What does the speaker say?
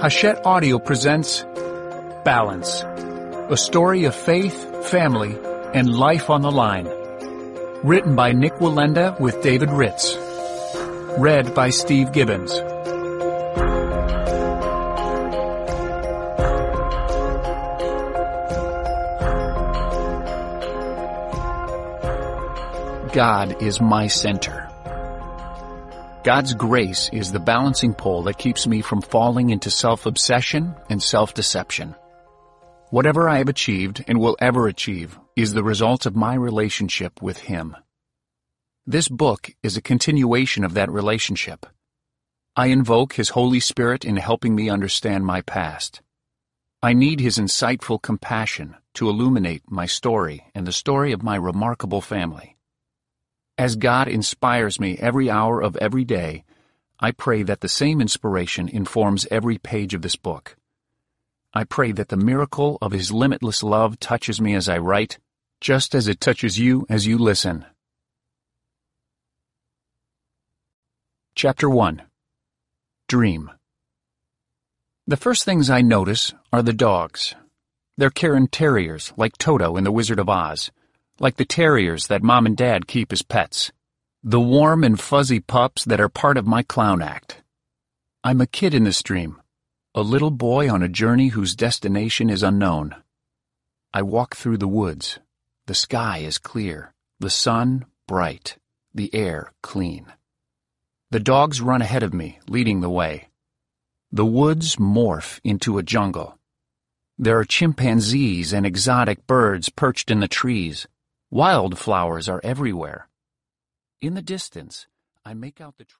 Hachette Audio presents Balance, a story of faith, family, and life on the line. Written by Nick Wallenda with David Ritz. Read by Steve Gibbons. God is my center. God's grace is the balancing pole that keeps me from falling into self-obsession and self-deception. Whatever I have achieved and will ever achieve is the result of my relationship with Him. This book is a continuation of that relationship. I invoke His Holy Spirit in helping me understand my past. I need His insightful compassion to illuminate my story and the story of my remarkable family. As God inspires me every hour of every day, I pray that the same inspiration informs every page of this book. I pray that the miracle of His limitless love touches me as I write, just as it touches you as you listen. Chapter 1. Dream. The first things I notice are the dogs. They're Cairn Terriers, like Toto in The Wizard of Oz. Like the terriers that Mom and Dad keep as pets. The warm and fuzzy pups that are part of my clown act. I'm a kid in this dream, a little boy on a journey whose destination is unknown. I walk through the woods. The sky is clear, the sun bright, the air clean. The dogs run ahead of me, leading the way. The woods morph into a jungle. There are chimpanzees and exotic birds perched in the trees. Wildflowers are everywhere. In the distance, I make out the